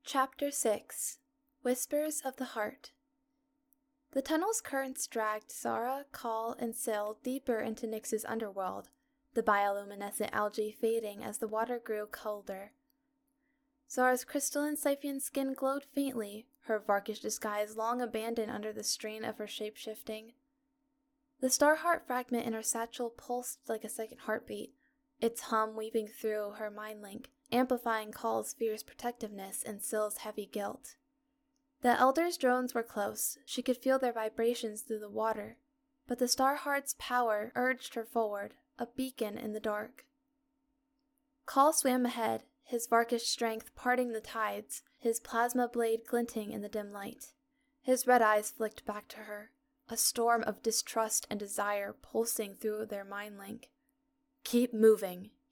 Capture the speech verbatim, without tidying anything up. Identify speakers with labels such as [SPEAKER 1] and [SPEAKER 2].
[SPEAKER 1] Chapter six Whispers of the Heart. The tunnel's currents dragged Zara, Call, and Syl deeper into Nyx's underworld, the bioluminescent algae fading as the water grew colder. Zara's crystalline Scythian skin glowed faintly, her Varkish disguise long abandoned under the strain of her shape-shifting. The star heart fragment in her satchel pulsed like a second heartbeat, its hum weaving through her mind link, amplifying Call's fierce protectiveness and Syl's heavy guilt. The Elder's drones were close, she could feel their vibrations through the water, but the star heart's power urged her forward, a beacon in the dark. Call swam ahead, his Varkish strength parting the tides, his plasma blade glinting in the dim light. His red eyes flicked back to her, a storm of distrust and desire pulsing through their mind link. "Keep moving,"